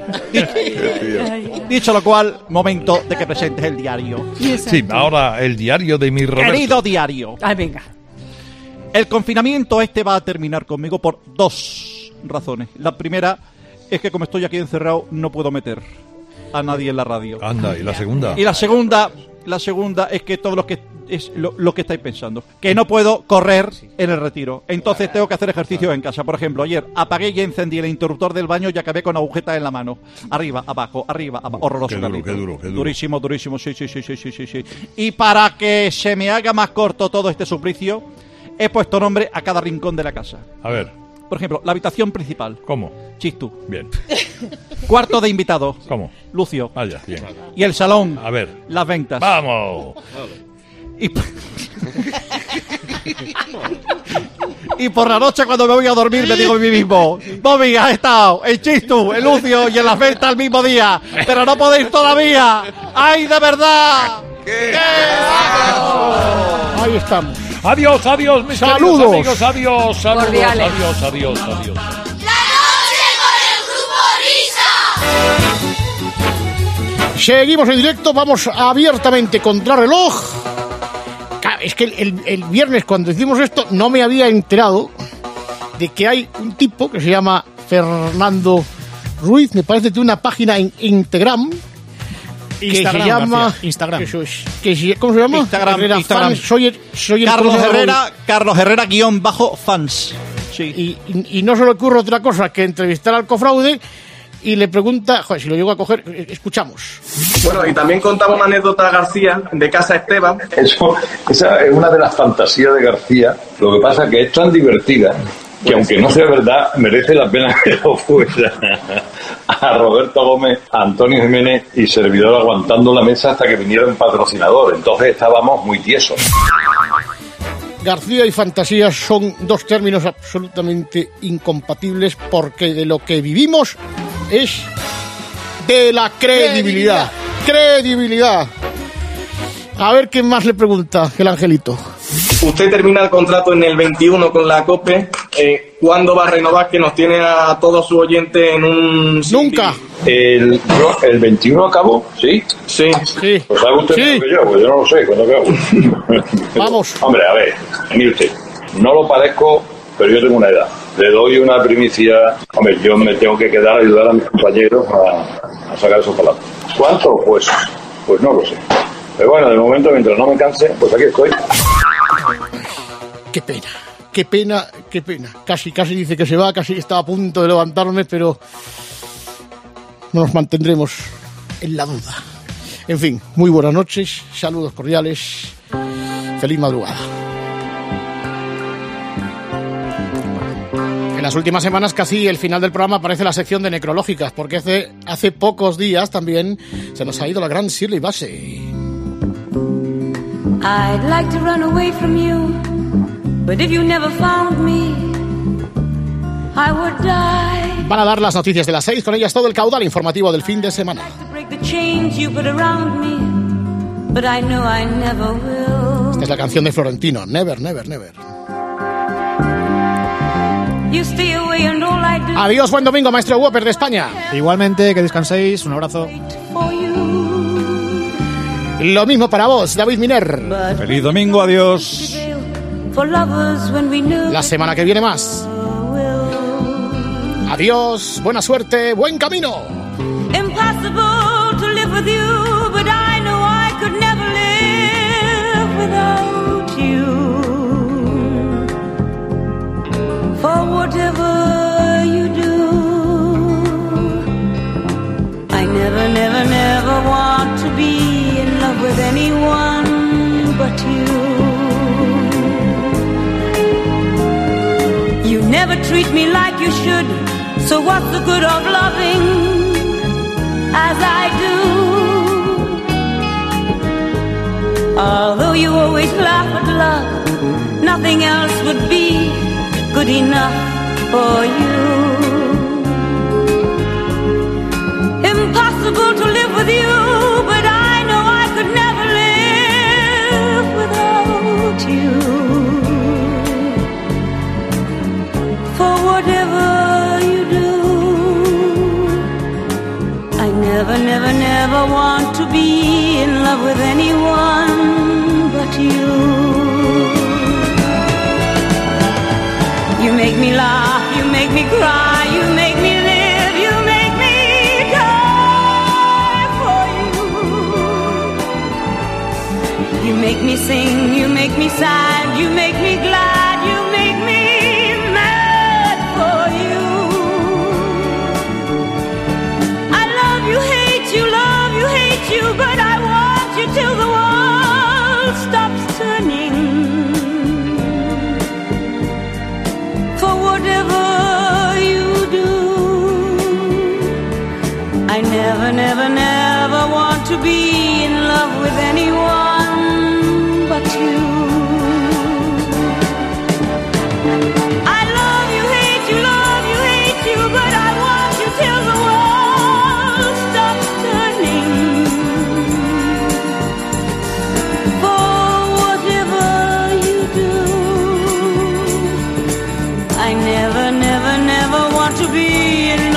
Dicho lo cual, momento de que presentes el diario. Sí, ahora el diario de mi Roberto. Querido diario. Ay, venga. El confinamiento este va a terminar conmigo por dos razones. La primera es que como estoy aquí encerrado no puedo meter a nadie en la radio. Anda, ¿y la segunda? Y la segunda, la segunda es que todo lo que es lo, lo que estáis pensando, que no puedo correr en el retiro. Entonces tengo que hacer ejercicio en casa. Por ejemplo, ayer apagué y encendí el interruptor del baño y acabé con agujetas en la mano. Arriba, abajo, arriba, abajo. Horroroso. Qué duro, Carlito. qué duro, qué duro. Durísimo, durísimo. Sí, sí, sí, sí, sí, sí, sí. Y para que se me haga más corto todo este suplicio, he puesto nombre a cada rincón de la casa. A ver. Por ejemplo, la habitación principal. ¿Cómo? Chistu. Bien. Cuarto de invitados. ¿Cómo? Lucio. Ah, ya, bien. Y el salón. A ver. Las ventas. ¡Vamos! Y, y por la noche cuando me voy a dormir me digo a mí mismo: Bobby, has estado en Chistu, en Lucio y en las ventas el mismo día, pero no podéis todavía. ¡Ay, de verdad! ¿Qué? Ahí estamos. Adiós, adiós, mis Saludos. queridos amigos. Adiós, saludos, Cordiales. adiós, adiós, adiós. Seguimos en directo, vamos abiertamente contra reloj. Ca- Es que el, el- el viernes cuando hicimos esto no me había enterado de que hay un tipo que se llama Fernando Ruiz, me parece que tiene una página en Instagram que Instagram, se llama García, Instagram. Eso es, que se- ¿cómo se llama? Instagram, Herrera Instagram. Fans. Soy el, soy el Carlos conocedor. Herrera, Carlos Herrera guión bajo fans. Sí. Y, y- y no se le ocurre otra cosa que entrevistar al cofraude y le pregunta, joder, si lo llego a coger, eh, escuchamos. Bueno, y también contaba una anécdota García de Casa Esteban. Eso, esa es una de las fantasías de García. Lo que pasa es que es tan divertida que, aunque no sea verdad, merece la pena que lo fuera. A Roberto Gómez, a Antonio Jiménez y servidor aguantando la mesa hasta que viniera un patrocinador. Entonces estábamos muy tiesos. García y fantasía son dos términos absolutamente incompatibles porque de lo que vivimos es de la credibilidad. Credibilidad. A ver qué más le pregunta el angelito. Usted termina el contrato en el veintiuno con la COPE. Eh, ¿Cuándo va a renovar? Que nos tiene a todos sus oyentes en un... Nunca. El, el veintiuno acabó, ¿sí? Sí. Sí. Pues sabe usted Sí. mejor que yo, pues yo no lo sé, ¿cuándo acabo? Vamos. Hombre, a ver, mire usted, no lo parezco, pero yo tengo una edad. Le doy una primicia. Hombre, yo me tengo que quedar a ayudar a mis compañeros a, a sacar esos palabras. ¿Cuánto? Pues, pues no lo sé. Pero bueno, de momento, mientras no me canse, pues aquí estoy. Qué pena, qué pena, qué pena. Casi, casi dice que se va, casi estaba a punto de levantarme, pero nos mantendremos en la duda. En fin, muy buenas noches, saludos cordiales, feliz madrugada. En las últimas semanas casi el final del programa aparece la sección de necrológicas, porque hace, hace pocos días también se nos ha ido la gran Shirley Bassey. I'd like to run away from you, but if you never found me, I would die. Van a dar las noticias de las seis, con ellas todo el caudal informativo del fin de semana. To break the chains you put around me, but I know I never will. Esta es la canción de Florentino, Never, Never, Never. You stay away and all I do Adiós, buen domingo, maestro Whopper de España. Igualmente, que descanséis, un abrazo. for you. Lo mismo para vos, David Miner. Feliz domingo, adiós. for lovers when we knew. La semana que viene más. Adiós, buena suerte, buen camino. Impossible to live with you, but I know I could never live without you. For whatever you do, I never, never, never want to be in love with anyone but you. You never treat me like you should, so what's the good of loving as I do? Although you always laugh at love, nothing else would be good enough for you. Impossible to live with you, but I know I could never live without you. For whatever you do, I never, never, never want to be in love with anyone but you. You make me laugh, you make me cry, you make me live, you make me die for you. You make me sing, you make me sad, you make me glad, you make me mad for you. I love you, hate you, love you, hate you, but I want you till the world stops turning. For whatever you do, I never, never, never want to be in love with anyone but you. I love you, hate you, love you, hate you, but I want you till the world stops turning. For whatever you do, I never, never, never want to be in